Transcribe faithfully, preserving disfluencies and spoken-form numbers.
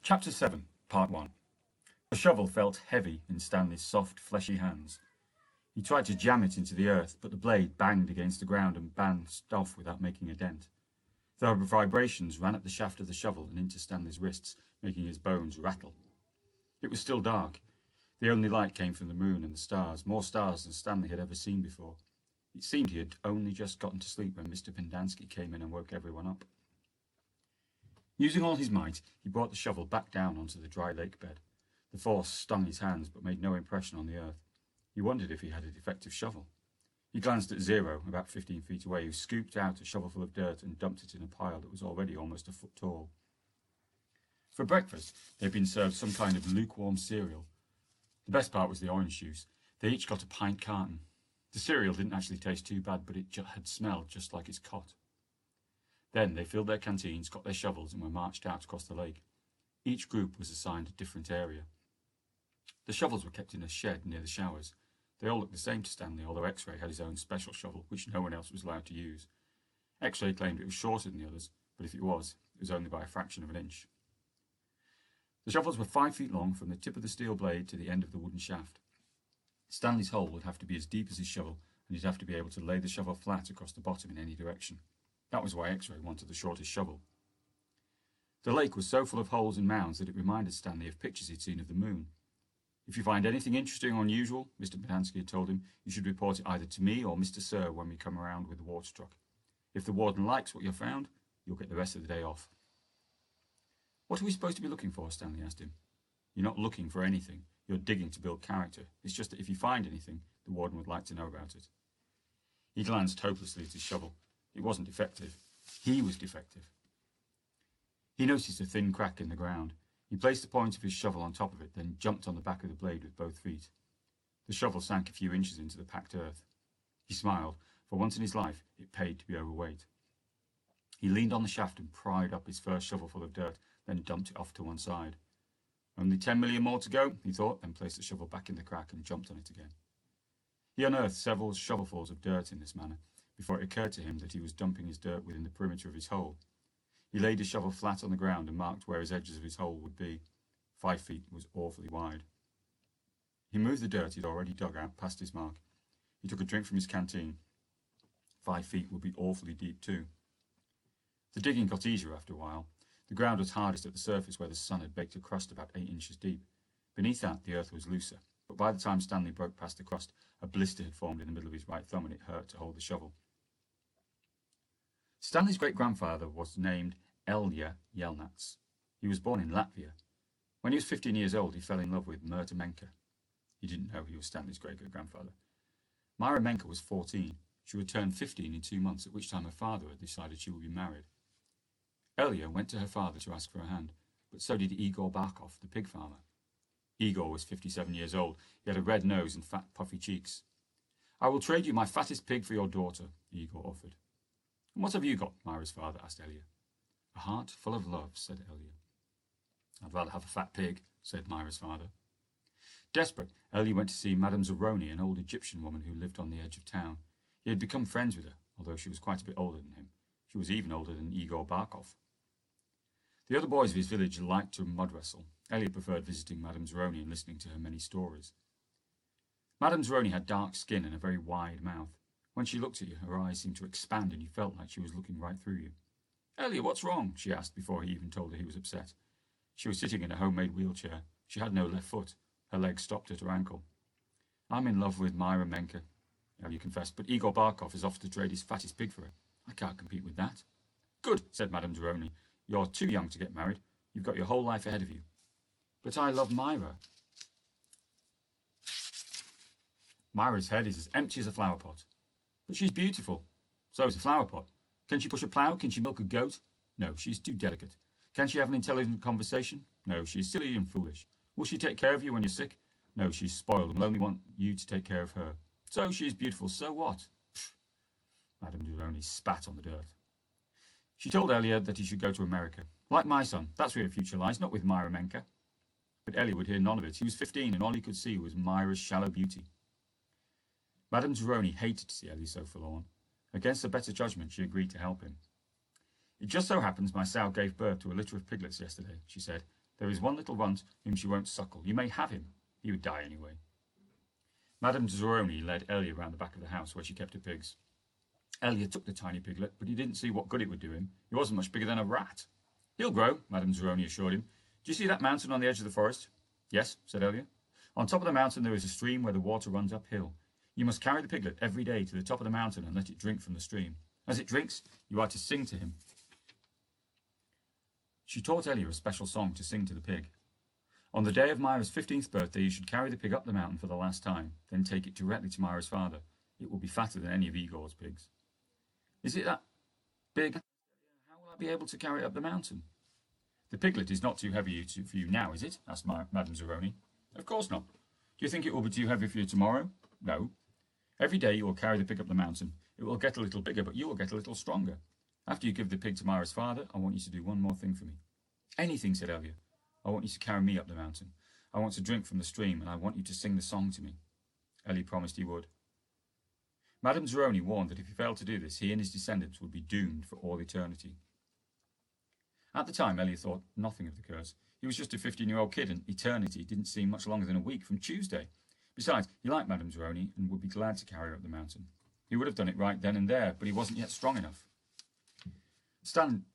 Chapter seven, Part one. The shovel felt heavy in Stanley's soft, fleshy hands. He tried to jam it into the earth, but the blade banged against the ground and bounced off without making a dent. The vibrations ran up the shaft of the shovel and into Stanley's wrists, making his bones rattle. It was still dark. The only light came from the moon and the stars, more stars than Stanley had ever seen before. It seemed he had only just gotten to sleep when Mister Pendanski came in and woke everyone up. Using all his might, he brought the shovel back down onto the dry lake bed. The force stung his hands, but made no impression on the earth. He wondered if he had a defective shovel. He glanced at Zero, about fifteen feet away, who scooped out a shovelful of dirt and dumped it in a pile that was already almost a foot tall. For breakfast, they had been served some kind of lukewarm cereal. The best part was the orange juice. They each got a pint carton. The cereal didn't actually taste too bad, but it ju- had smelled just like its cot. Then they filled their canteens, got their shovels, and were marched out across the lake. Each group was assigned a different area. The shovels were kept in a shed near the showers. They all looked the same to Stanley, although X-Ray had his own special shovel, which no one else was allowed to use. X-Ray claimed it was shorter than the others, but if it was, it was only by a fraction of an inch. The shovels were five feet long from the tip of the steel blade to the end of the wooden shaft. Stanley's hole would have to be as deep as his shovel, and he'd have to be able to lay the shovel flat across the bottom in any direction. That was why X-Ray wanted the shortest shovel. The lake was so full of holes and mounds that it reminded Stanley of pictures he'd seen of the moon. If you find anything interesting or unusual, Mister Pendanski had told him, you should report it either to me or Mister Sir when we come around with the water truck. If the warden likes what you've found, you'll get the rest of the day off. What are we supposed to be looking for? Stanley asked him. You're not looking for anything. You're digging to build character. It's just that if you find anything, the warden would like to know about it. He glanced hopelessly at his shovel. It wasn't defective. He was defective. He noticed a thin crack in the ground. He placed the point of his shovel on top of it, then jumped on the back of the blade with both feet. The shovel sank a few inches into the packed earth. He smiled. For once in his life, it paid to be overweight. He leaned on the shaft and pried up his first shovelful of dirt, then dumped it off to one side. Only ten million more to go, he thought, then placed the shovel back in the crack and jumped on it again. He unearthed several shovelfuls of dirt in this manner, before it occurred to him that he was dumping his dirt within the perimeter of his hole. He laid his shovel flat on the ground and marked where his edges of his hole would be. Five feet was awfully wide. He moved the dirt he'd already dug out past his mark. He took a drink from his canteen. Five feet would be awfully deep too. The digging got easier after a while. The ground was hardest at the surface where the sun had baked a crust about eight inches deep. Beneath that, the earth was looser, but by the time Stanley broke past the crust, a blister had formed in the middle of his right thumb and it hurt to hold the shovel. Stanley's great-grandfather was named Elya Yelnats. He was born in Latvia. When he was fifteen years old, he fell in love with Myrta Menka. He didn't know he was Stanley's great-great-grandfather. Myra Menka was fourteen. She would turn fifteen in two months, at which time her father had decided she would be married. Elya went to her father to ask for a hand, but so did Igor Barkov, the pig farmer. Igor was fifty-seven years old. He had a red nose and fat, puffy cheeks. I will trade you my fattest pig for your daughter, Igor offered. And what have you got? Myra's father asked Elya. A heart full of love, said Elya. I'd rather have a fat pig, said Myra's father. Desperate, Elya went to see Madame Zeroni, an old Egyptian woman who lived on the edge of town. He had become friends with her, although she was quite a bit older than him. She was even older than Igor Barkov. The other boys of his village liked to mud wrestle. Elya preferred visiting Madame Zeroni and listening to her many stories. Madame Zeroni had dark skin and a very wide mouth. When she looked at you, her eyes seemed to expand and you felt like she was looking right through you. Elya, what's wrong? She asked before he even told her he was upset. She was sitting in a homemade wheelchair. She had no left foot. Her leg stopped at her ankle. I'm in love with Myra Menka, Elya confessed, but Igor Barkov is offered to trade his fattest pig for her. I can't compete with that. Good, said Madame Zeroni. You're too young to get married. You've got your whole life ahead of you. But I love Myra. Myra's head is as empty as a flower pot. But she's beautiful. So is a flower pot. Can she push a plough? Can she milk a goat? No, she's too delicate. Can she have an intelligent conversation? No, she's silly and foolish. Will she take care of you when you're sick? No, she's spoiled and will only want you to take care of her. So she's beautiful, so what? Pfft. Madame Zeroni spat on the dirt. She told Elya that he should go to America. Like my son, that's where your future lies, not with Myra Menka. But Elya would hear none of it. He was fifteen and all he could see was Myra's shallow beauty. Madame Zeroni hated to see Elya so forlorn. Against her better judgment, she agreed to help him. It just so happens my sow gave birth to a litter of piglets yesterday, she said. There is one little runt whom she won't suckle. You may have him. He would die anyway. Madame Zeroni led Elia round the back of the house where she kept her pigs. Elia took the tiny piglet, but he didn't see what good it would do him. He wasn't much bigger than a rat. He'll grow, Madame Zeroni assured him. Do you see that mountain on the edge of the forest? Yes, said Elia. On top of the mountain there is a stream where the water runs uphill. You must carry the piglet every day to the top of the mountain and let it drink from the stream. As it drinks, you are to sing to him. She taught Elia a special song to sing to the pig. On the day of Myra's fifteenth birthday, you should carry the pig up the mountain for the last time, then take it directly to Myra's father. It will be fatter than any of Igor's pigs. Is it that big? How will I be able to carry it up the mountain? The piglet is not too heavy for you now, is it? Asked Madame Zeroni. Of course not. Do you think it will be too heavy for you tomorrow? No. Every day you will carry the pig up the mountain. It will get a little bigger, but you will get a little stronger. After you give the pig to Myra's father, I want you to do one more thing for me. Anything, said Elia. I want you to carry me up the mountain. I want to drink from the stream, and I want you to sing the song to me. Elia promised he would. Madame Zeroni warned that if he failed to do this, he and his descendants would be doomed for all eternity. At the time, Elia thought nothing of the curse. He was just a fifteen-year-old kid, and eternity didn't seem much longer than a week from Tuesday. Besides, he liked Madame Zeroni and would be glad to carry her up the mountain. He would have done it right then and there, but he wasn't yet strong enough. Stan